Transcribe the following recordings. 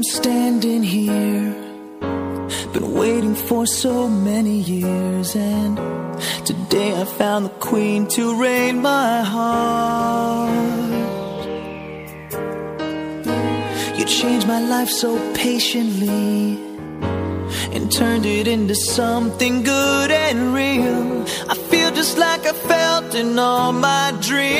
standing here, been waiting for so many years, and today I found the queen to reign my heart. You changed my life so patiently and turned it into something good and real. I feel just like I felt in all my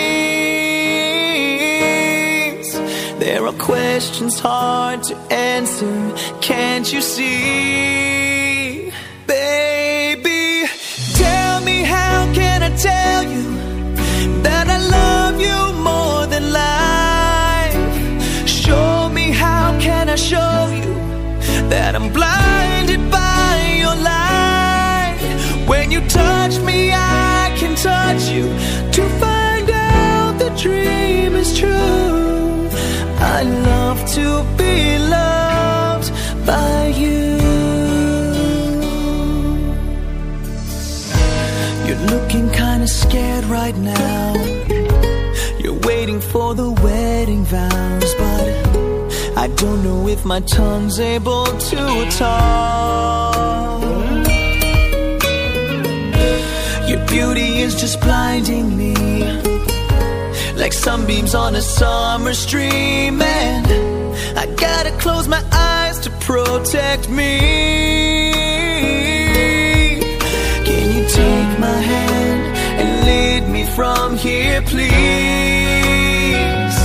dreams. There are questions hard to answer, can't you see? Baby, tell me, how can I tell you that I love you more than life? Show me, how can I show you that I'm blinded by your light? When you touch me, I can touch you to find out the dream is true. I love to be loved by you. You're looking kinda scared right now. You're waiting for the wedding vows, but I don't know if my tongue's able to talk. Your beauty is just blinding me, like sunbeams on a summer stream, and I gotta close my eyes to protect me. Can you take my hand and lead me from here, please?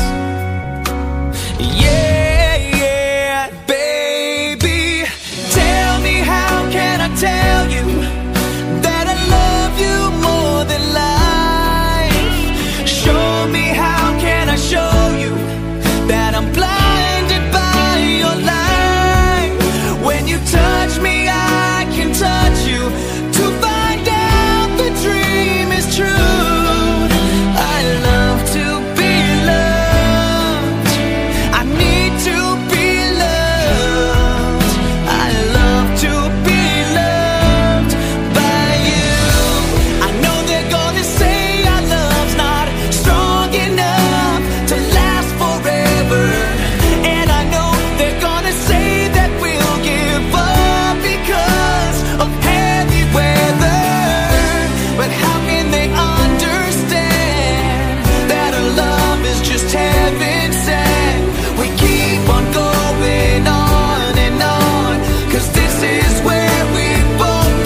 Yeah, baby, tell me, how can I tell you that I love you more than life? Show me, how can I show you that I'm blinded by your light? When you touch me, I can touch you to find out the dream is true. I love to be loved. I need to be loved. I love to be loved by you. I know they're gonna say our love's not strong enough to last forever, and I know they're gonna say that we'll give up because of heavy weather. But how can they understand that our love is just heaven sent? We keep on going on and on, 'cause this is where we both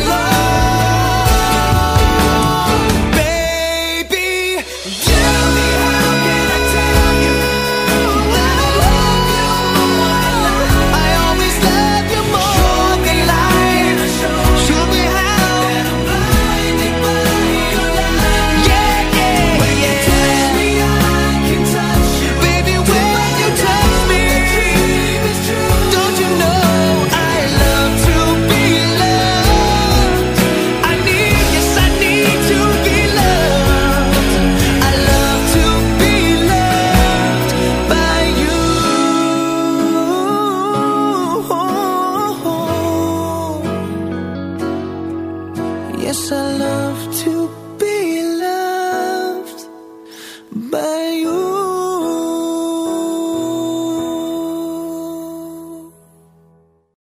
belong. Baby, tell me, how can I tell you that I love you more than life? I always love you more than life. Show me how that I'm blinded by your light. Yeah, when you touch me, I can touch you. Baby, when you touch me, don't you know I love to be loved? I need, yes, I need to be loved. I love to be loved by you. Yes, I love